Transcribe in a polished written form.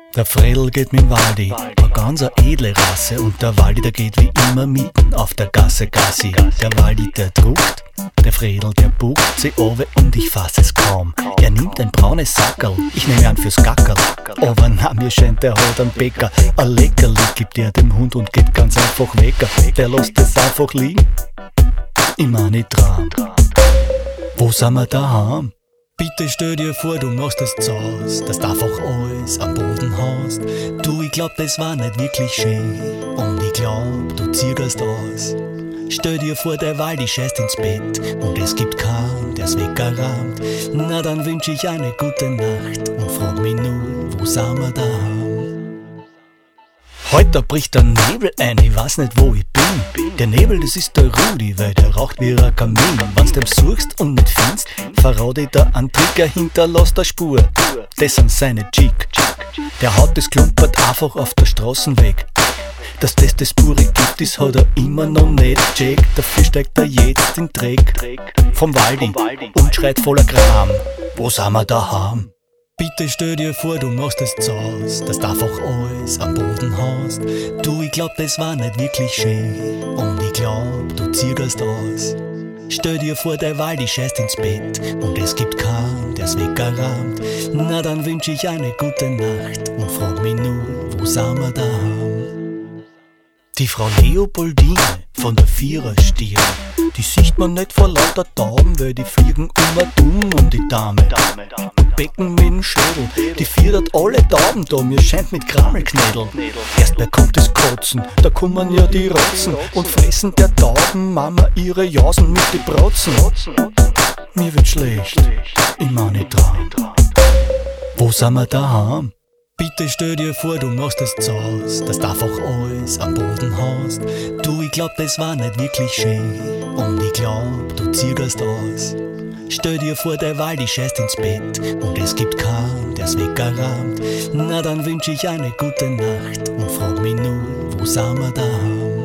Der Fredel geht mit dem Waldi, eine ganz edle Rasse. Und der Waldi, der geht wie immer mitten auf der Gasse Gassi. Der Waldi, der druckt, der Fredel, der buckt sie over und ich fass es kaum. Er nimmt ein braunes Sackerl, ich nehme an fürs Gackerl. Aber na, mir scheint, der hat einen Bäcker. Ein Leckerli gibt er dem Hund und geht ganz einfach weg. Der lässt es einfach liegen, immer nicht dran. Wo sind wir daheim? Bitte stell dir vor, du machst es zu Haus, dass du einfach alles am Boden hast. Du, ich glaub, das war nicht wirklich schön und ich glaub, du ziegerst aus. Stell dir vor, der Waldi scheißt ins Bett und es gibt keinen, der's weggerammt. Na, dann wünsch ich eine gute Nacht und frag mich nur, wo sind wir daheim? Heute bricht der Nebel ein, ich weiß nicht, wo ich bin. Der Nebel, das ist der Rudi, weil der raucht wie ein Kamin. Wenn's dem suchst und nicht findest, verrat ich da einen Trigger, hinterlässt eine Spur. Das sind seine Chick. Der haut das Klumpert einfach auf der Straße weg. Dass das pure Gift ist, hat er immer noch nicht checkt. Dafür steigt er jetzt in Dreck vom Waldi und schreit voller Kram. Wo sind wir daheim? Bitte stell dir vor, du machst es zu Haus, dass du einfach alles am Boden hast. Du, ich glaub, das war nicht wirklich schön und ich glaub, du ziegerst aus. Stell dir vor, der Waldi scheißt ins Bett und es gibt keinen, der's weggerammt. Na, dann wünsch ich eine gute Nacht und frag mich nur, wo sind wir daheim? Die Frau Leopoldine von der Viererstier, die sieht man nicht vor lauter Tauben, weil die fliegen immer dumm um die Dame. Und Becken mit dem Schädel, die fiedert alle Tauben da, mir scheint mit Krammelknädel. Erst bekommt es Kotzen, da kommen ja die Rotzen und fressen der Tauben Mama ihre Jausen mit die Brotzen. Mir wird schlecht, ich mach nicht dran. Wo sind wir daheim? Bitte stell dir vor, du machst es zu Haus, dass du einfach alles am Boden hast. Du, ich glaub, das war nicht wirklich schön und ich glaub, du ziegerst aus. Stell dir vor, der Waldi scheißt ins Bett und es gibt keinen, der's weggerammt. Na, dann wünsch ich eine gute Nacht und frag mich nur, wo sind wir daheim?